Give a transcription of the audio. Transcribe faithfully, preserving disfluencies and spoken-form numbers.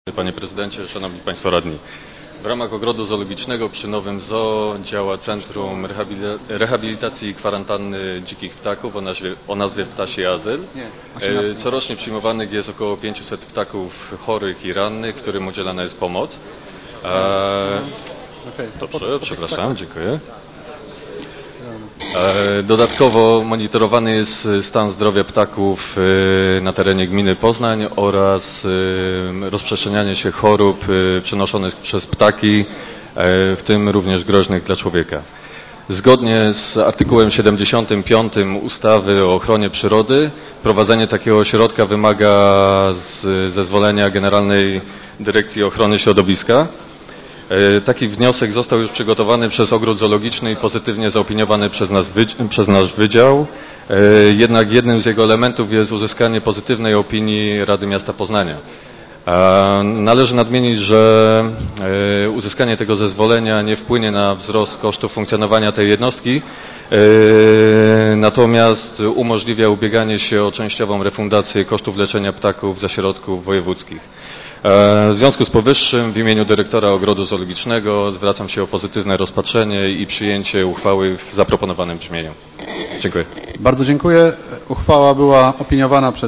Panie Prezydencie, Szanowni Państwo Radni. W ramach Ogrodu Zoologicznego przy Nowym Zoo działa Centrum Rehabilitacji i Kwarantanny Dzikich Ptaków o nazwie, o nazwie Ptasi Azyl. Corocznie przyjmowanych jest około pięćset ptaków chorych i rannych, którym udzielana jest pomoc. Eee, dobrze, przepraszam, dziękuję. Dodatkowo monitorowany jest stan zdrowia ptaków na terenie gminy Poznań oraz rozprzestrzenianie się chorób przenoszonych przez ptaki, w tym również groźnych dla człowieka. Zgodnie z artykułem siedemdziesiątym piątym ustawy o ochronie przyrody prowadzenie takiego ośrodka wymaga zezwolenia Generalnej Dyrekcji Ochrony Środowiska. Taki wniosek został już przygotowany przez Ogród Zoologiczny i pozytywnie zaopiniowany przez, nas, przez nasz wydział. Jednak jednym z jego elementów jest uzyskanie pozytywnej opinii Rady Miasta Poznania. Należy nadmienić, że uzyskanie tego zezwolenia nie wpłynie na wzrost kosztów funkcjonowania tej jednostki, natomiast umożliwia ubieganie się o częściową refundację kosztów leczenia ptaków ze środków wojewódzkich. W związku z powyższym w imieniu dyrektora Ogrodu Zoologicznego zwracam się o pozytywne rozpatrzenie i przyjęcie uchwały w zaproponowanym brzmieniu. Dziękuję. Bardzo dziękuję. Uchwała była opiniowana przez